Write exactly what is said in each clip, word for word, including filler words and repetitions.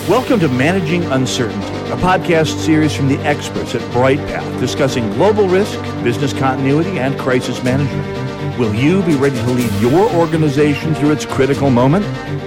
Welcome to Managing Uncertainty, a podcast series from the experts at BrightPath discussing global risk, business continuity, and crisis management. Will you be ready to lead your organization through its critical moment?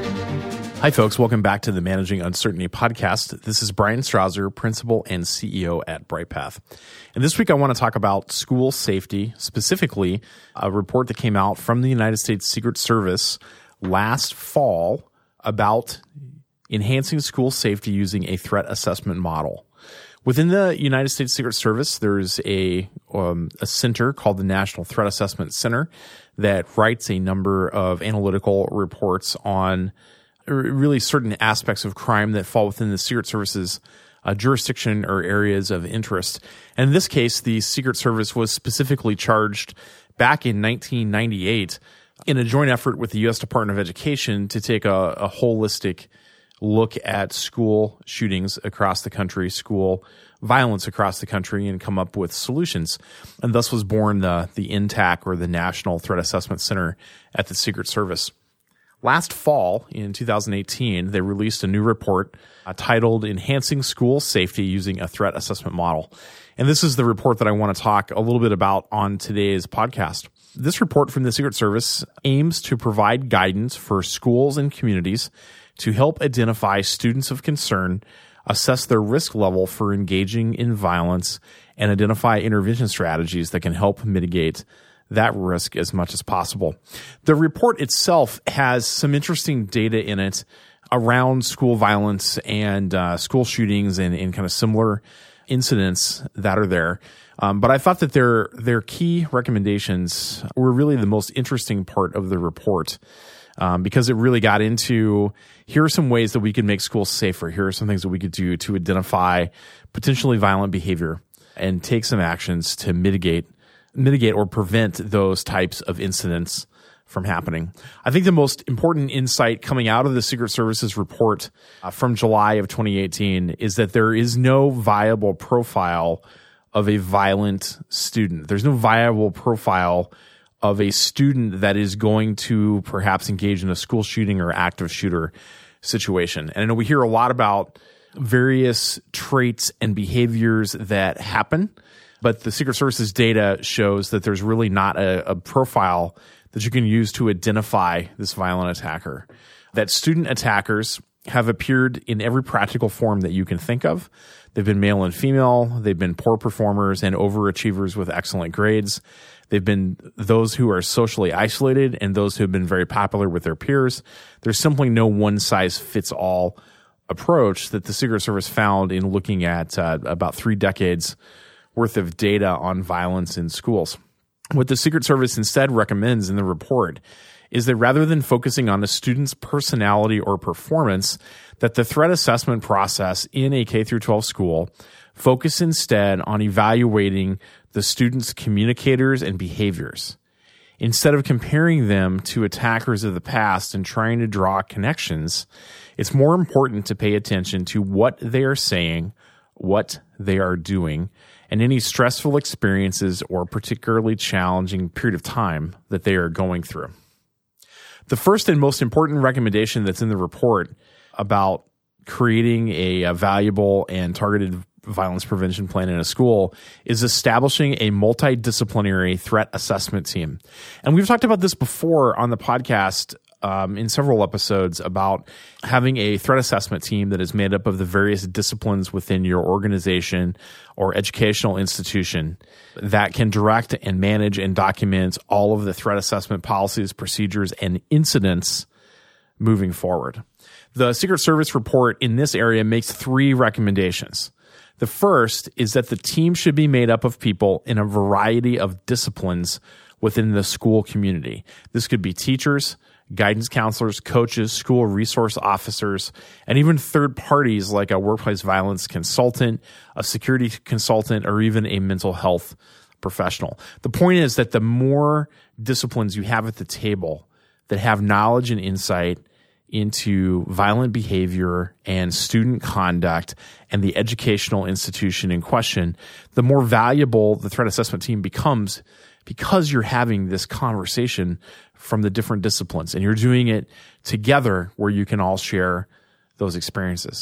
Hi, folks. Welcome back to the Managing Uncertainty podcast. This is Brian Strouser, Principal and C E O at BrightPath. And this week, I want to talk about school safety, specifically a report that came out from the United States Secret Service last fall about enhancing school safety using a threat assessment model. Within the United States Secret Service, there's a um, a center called the National Threat Assessment Center that writes a number of analytical reports on really certain aspects of crime that fall within the Secret Service's uh, jurisdiction or areas of interest. And in this case, the Secret Service was specifically charged back in nineteen ninety-eight in a joint effort with the U S Department of Education to take a, a holistic look at school shootings across the country, school violence across the country, and come up with solutions. And thus was born the, the N T A C, or the National Threat Assessment Center at the Secret Service. Last fall, in two thousand eighteen, they released a new report uh, titled Enhancing School Safety Using a Threat Assessment Model. And this is the report that I want to talk a little bit about on today's podcast. This report from the Secret Service aims to provide guidance for schools and communities to help identify students of concern, assess their risk level for engaging in violence, and identify intervention strategies that can help mitigate that risk as much as possible. The report itself has some interesting data in it around school violence and uh, school shootings and, and kind of similar incidents that are there. Um, but I thought that their their key recommendations were really the most interesting part of the report. Um, because it really got into, here are some ways that we can make schools safer. Here are some things that we could do to identify potentially violent behavior and take some actions to mitigate, mitigate or prevent those types of incidents from happening. I think the most important insight coming out of the Secret Service's report uh, from July of twenty eighteen is that there is no viable profile of a violent student. There's no viable profile of a student that is going to perhaps engage in a school shooting or active shooter situation. And I know we hear a lot about various traits and behaviors that happen, but the Secret Service's data shows that there's really not a, a profile that you can use to identify this violent attacker. That student attackers have appeared in every practical form that you can think of. They've been male and female. They've been poor performers and overachievers with excellent grades. They've been those who are socially isolated and those who have been very popular with their peers. There's simply no one-size-fits-all approach that the Secret Service found in looking at uh, about three decades worth of data on violence in schools. What the Secret Service instead recommends in the report is that rather than focusing on a student's personality or performance, that the threat assessment process in a K through twelve school focus instead on evaluating the student's communicators and behaviors. Instead of comparing them to attackers of the past and trying to draw connections, it's more important to pay attention to what they are saying, what they are doing, and any stressful experiences or particularly challenging period of time that they are going through. The first and most important recommendation that's in the report about creating a, a valuable and targeted violence prevention plan in a school is establishing a multidisciplinary threat assessment team. And we've talked about this before on the podcast um, in several episodes about having a threat assessment team that is made up of the various disciplines within your organization or educational institution that can direct and manage and document all of the threat assessment policies, procedures, and incidents moving forward. The Secret Service report in this area makes three recommendations. The first is that the team should be made up of people in a variety of disciplines within the school community. This could be teachers, guidance counselors, coaches, school resource officers, and even third parties like a workplace violence consultant, a security consultant, or even a mental health professional. The point is that the more disciplines you have at the table that have knowledge and insight into violent behavior and student conduct and the educational institution in question, the more valuable the threat assessment team becomes because you're having this conversation from the different disciplines and you're doing it together where you can all share those experiences.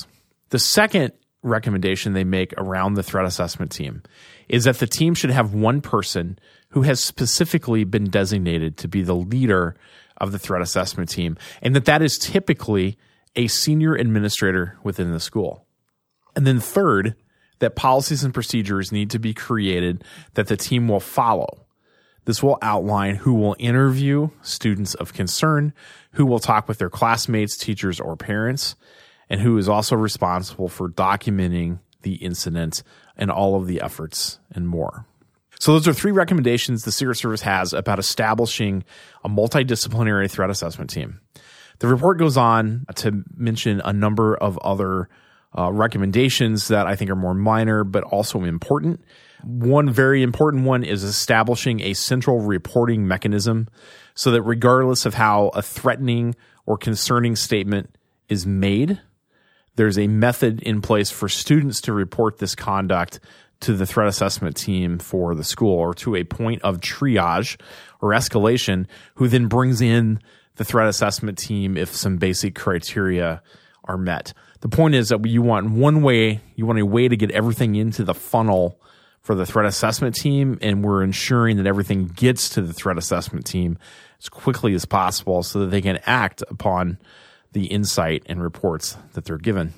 The second recommendation they make around the threat assessment team is that the team should have one person who has specifically been designated to be the leader of the threat assessment team, and that that is typically a senior administrator within the school. And then third, that policies and procedures need to be created that the team will follow. This will outline who will interview students of concern, who will talk with their classmates, teachers, or parents, and who is also responsible for documenting the incident and all of the efforts and more. So those are three recommendations the Secret Service has about establishing a multidisciplinary threat assessment team. The report goes on to mention a number of other uh, recommendations that I think are more minor but also important. One very important one is establishing a central reporting mechanism so that regardless of how a threatening or concerning statement is made, there's a method in place for students to report this conduct to the threat assessment team for the school, or to a point of triage or escalation, who then brings in the threat assessment team if some basic criteria are met. The point is that you want one way, you want a way to get everything into the funnel for the threat assessment team, and we're ensuring that everything gets to the threat assessment team as quickly as possible so that they can act upon the insight and reports that they're given.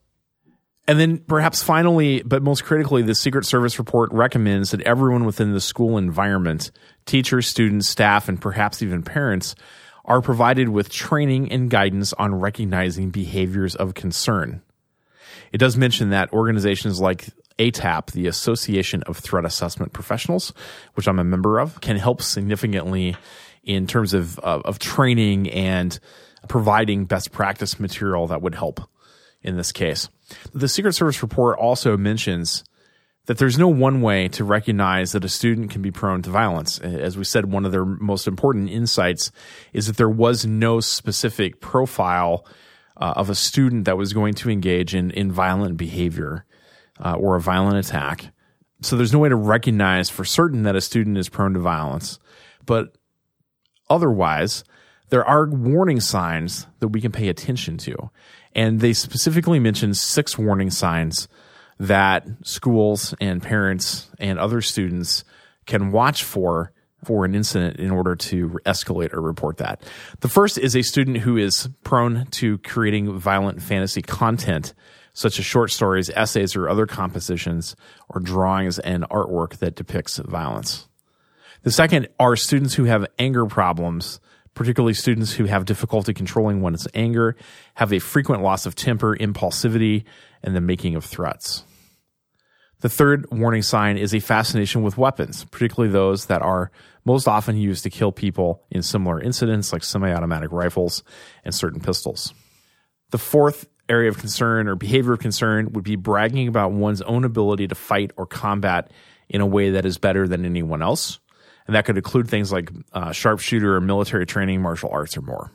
And then perhaps finally, but most critically, the Secret Service report recommends that everyone within the school environment, teachers, students, staff, and perhaps even parents, are provided with training and guidance on recognizing behaviors of concern. It does mention that organizations like A T A P, the Association of Threat Assessment Professionals, which I'm a member of, can help significantly in terms of, of, of training and providing best practice material that would help in this case. The Secret Service report also mentions that there's no one way to recognize that a student can be prone to violence. As we said, one of their most important insights is that there was no specific profile uh, of a student that was going to engage in, in violent behavior uh, or a violent attack. So there's no way to recognize for certain that a student is prone to violence. But otherwise, there are warning signs that we can pay attention to. And they specifically mention six warning signs that schools and parents and other students can watch for for an incident in order to escalate or report that. The first is a student who is prone to creating violent fantasy content, such as short stories, essays, or other compositions or drawings and artwork that depicts violence. The second are students who have anger problems, particularly students who have difficulty controlling one's anger, have a frequent loss of temper, impulsivity, and the making of threats. The third warning sign is a fascination with weapons, particularly those that are most often used to kill people in similar incidents like semi-automatic rifles and certain pistols. The fourth area of concern or behavior of concern would be bragging about one's own ability to fight or combat in a way that is better than anyone else. And that could include things like uh, sharpshooter or military training, martial arts, or more.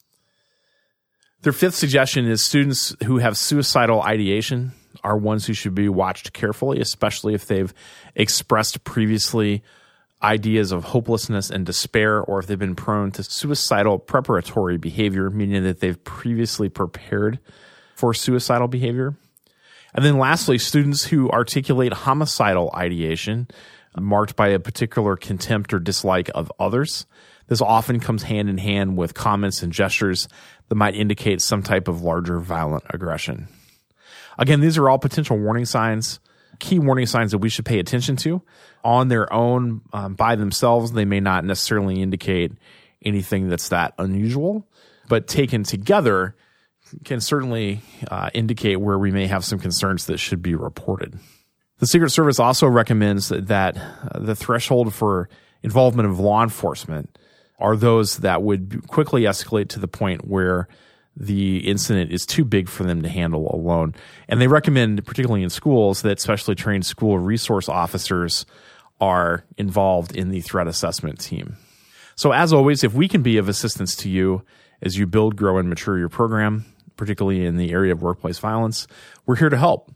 Their fifth suggestion is students who have suicidal ideation are ones who should be watched carefully, especially if they've expressed previously ideas of hopelessness and despair, or if they've been prone to suicidal preparatory behavior, meaning that they've previously prepared for suicidal behavior. And then lastly, students who articulate homicidal ideation, marked by a particular contempt or dislike of others. This often comes hand in hand with comments and gestures that might indicate some type of larger violent aggression. Again, these are all potential warning signs, key warning signs that we should pay attention to. On their own, um, by themselves, they may not necessarily indicate anything that's that unusual, but taken together can certainly uh, indicate where we may have some concerns that should be reported. The Secret Service also recommends that the threshold for involvement of law enforcement are those that would quickly escalate to the point where the incident is too big for them to handle alone. And they recommend, particularly in schools, that specially trained school resource officers are involved in the threat assessment team. So as always, if we can be of assistance to you as you build, grow, and mature your program, particularly in the area of workplace violence, we're here to help.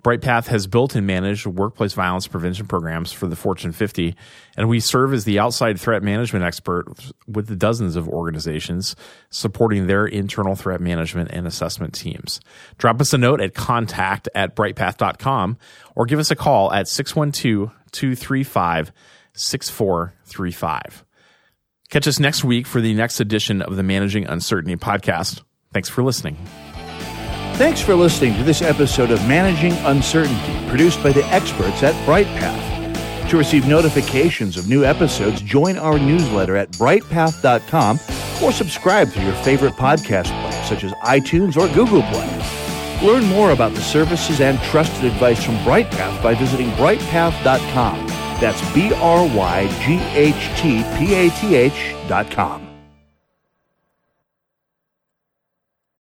BrightPath has built and managed workplace violence prevention programs for the Fortune fifty, and we serve as the outside threat management expert with the dozens of organizations supporting their internal threat management and assessment teams. Drop us a note at contact at brightpath dot com or give us a call at six one two, two three five, six four three five. Catch us next week for the next edition of the Managing Uncertainty podcast. Thanks for listening. Thanks for listening to this episode of Managing Uncertainty, produced by the experts at BrightPath. To receive notifications of new episodes, join our newsletter at brightpath dot com or subscribe through your favorite podcast player, such as iTunes or Google Play. Learn more about the services and trusted advice from BrightPath by visiting brightpath dot com. That's B R Y G H T P A T H dot com.